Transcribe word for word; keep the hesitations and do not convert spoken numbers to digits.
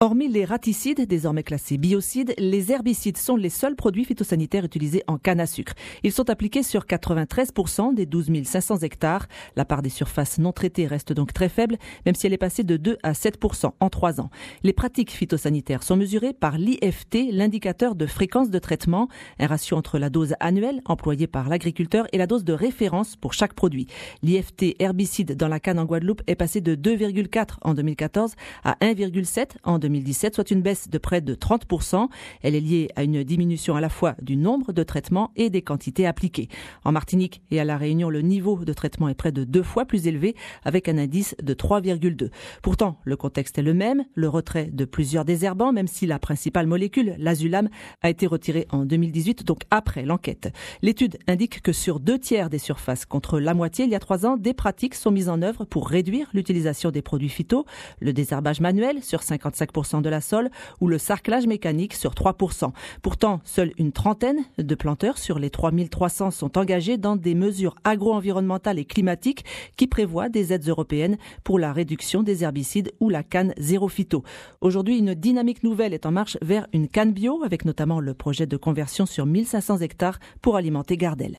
Hormis les raticides, désormais classés biocides, les herbicides sont les seuls produits phytosanitaires utilisés en canne à sucre. Ils sont appliqués sur quatre-vingt-treize pour cent des douze mille cinq cents hectares. La part des surfaces non traitées reste donc très faible, même si elle est passée de deux à sept pour cent en trois ans. Les pratiques phytosanitaires sont mesurées par l'I F T, l'indicateur de fréquence de traitement, un ratio entre la dose annuelle employée par l'agriculteur et la dose de référence pour chaque produit. L'I F T herbicide dans la canne en Guadeloupe est passé de deux virgule quatre en deux mille quatorze à un virgule sept en deux mille dix-sept, soit une baisse de près de trente pour cent. Elle est liée à une diminution à la fois du nombre de traitements et des quantités appliquées. En Martinique et à La Réunion, le niveau de traitement est près de deux fois plus élevé, avec un indice de trois virgule deux. Pourtant, le contexte est le même, le retrait de plusieurs désherbants, même si la principale molécule, l'azulam, a été retirée en deux mille dix-huit, donc après l'enquête. L'étude indique que sur deux tiers des surfaces, contre la moitié il y a trois ans, des pratiques sont mises en œuvre pour réduire l'utilisation des produits phyto, le désherbage manuel sur cinquante-cinq pour cent de la sol ou le sarclage mécanique sur trois pour cent. Pourtant, seule une trentaine de planteurs sur les trois mille trois cents sont engagés dans des mesures agro-environnementales et climatiques qui prévoient des aides européennes pour la réduction des herbicides ou la canne zéro phyto. Aujourd'hui, une dynamique nouvelle est en marche vers une canne bio, avec notamment le projet de conversion sur mille cinq cents hectares pour alimenter Gardel.